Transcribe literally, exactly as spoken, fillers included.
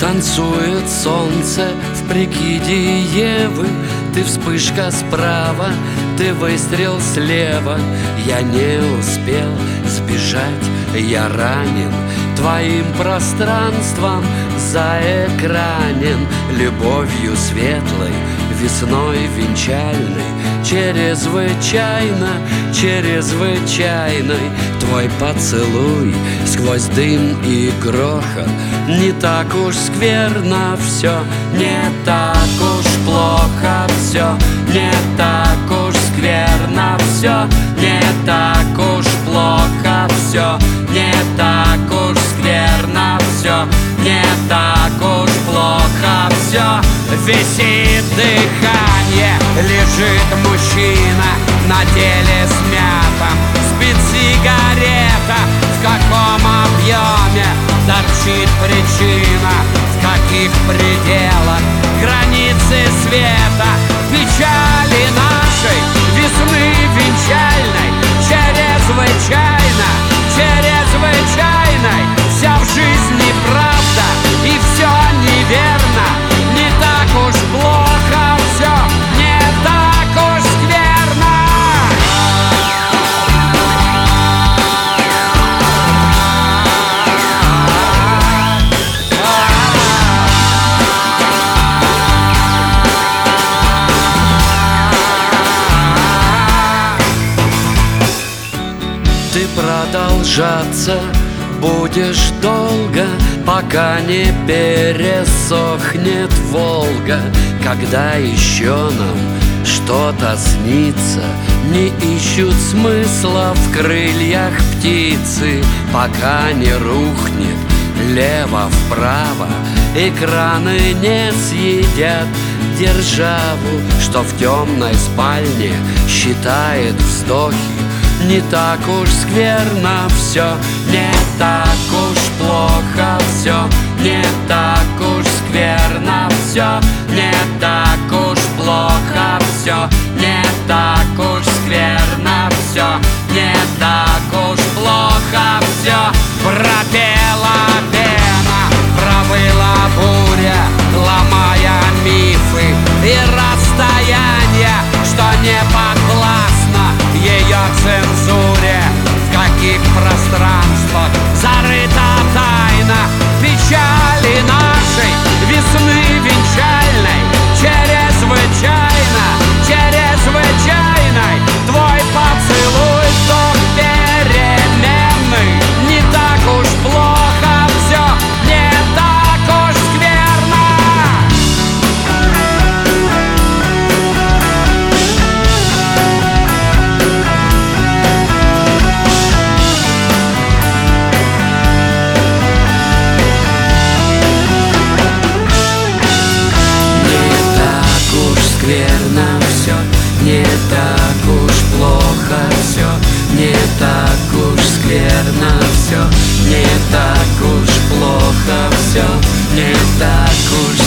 Танцует солнце в прикиде Евы. Ты вспышка справа, ты выстрел слева. Я не успел сбежать, я ранен твоим пространством, заэкранен любовью светлой, весной венчальной. Чрезвычайно, чрезвычайной твой поцелуй сквозь дым и грохот. Не так уж скверно все, не так уж плохо все, не так уж скверно все, не так уж плохо все, не так уж скверно все, не так уж плохо все. Висит дыхание, лежит мужчина на теле смятом, спит сигарета. В каком объеме торчит причина, в каких пределах границы света, печали нашей весны венчальной, чрезвычайно, чрезвычайной. Вся в жизни правда и все неверно, не так уж плохо все, не так уж скверно. Ты продолжаться будешь долго, пока не пересохнет Волга. Когда еще нам что-то снится, не ищут смысла в крыльях птицы, пока не рухнет лево-вправо, экраны не съедят державу, что в темной спальне считает вздохи. Не так уж скверно все, не так уж плохо все, не так уж скверно все, не так уж плохо все, не так уж скверно все, не так уж плохо все. Пропела пена, провыла буря, ломая мифы и расстояния, что не подвластно ее цензуре. В каких пространствах зарыта тайна печали нашей весны венчальной, чрезвычайно, чрезвычайной. Твой поцелуй вдох переменный, не так уж плохо все, не так уж скверно. Скверно все, не так уж плохо все, не так уж скверно все, не так уж плохо все, не так уж